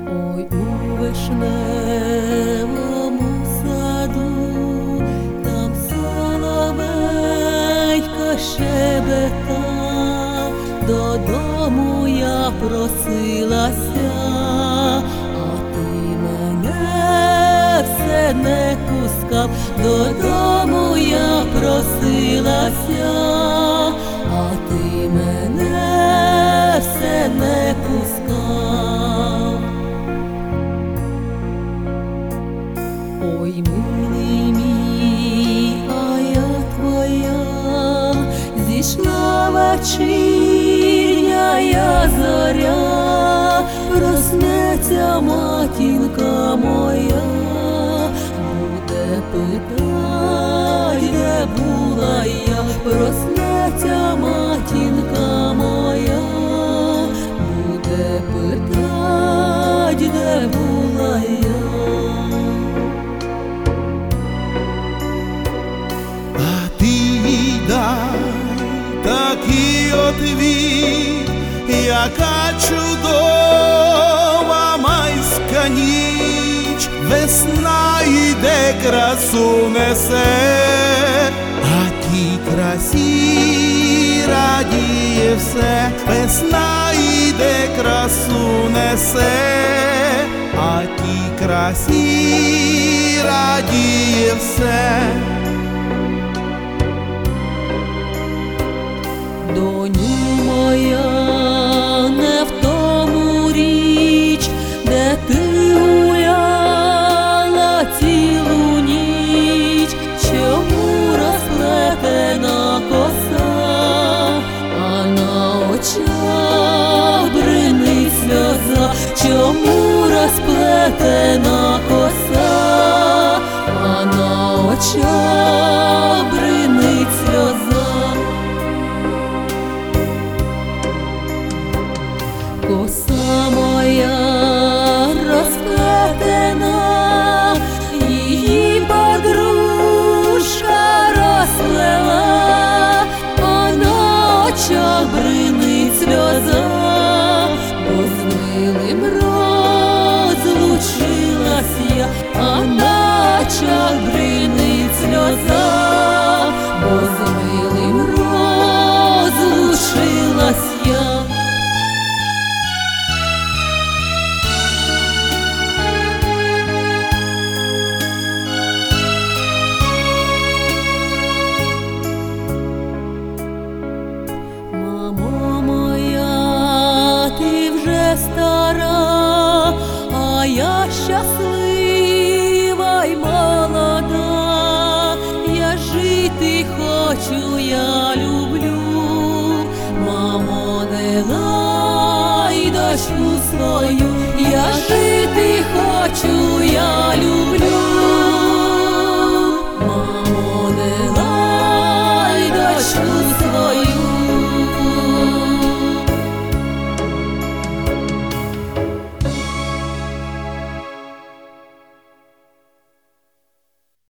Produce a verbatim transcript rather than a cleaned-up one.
Ой, у вишневому саду, там соловейка щебета, додому я просилася, а ти мене все не пускав. Додому я просилася, а ти мене все не пускав. Ой, милий мій, а я твоя, зійшла вечірня зоря, проснеться матінка моя, буде питать, де була я, проснеться матінка моя, буде питать, де була я. Такий отвіт, яка чудова майська ніч, весна йде, красу несе, а тій красі радіє все. Весна йде, красу несе, а тій красі радіє все. Доню моя, не в тому річ, де ти гуляла цілу ніч, чому розплетена коса, а на очах бринить сльоза, чому розплетена коса, а на очах бринить сльоза. Коса моя розплетена, її подружка розплела, а на очах бринить сльоза, бо з милим розлучилась я, а на очах бринить сльоза, бо з милим розлучилась я. Стара, а я щаслива й молода, я жити хочу, я люблю, мамо, не лай дочку свою.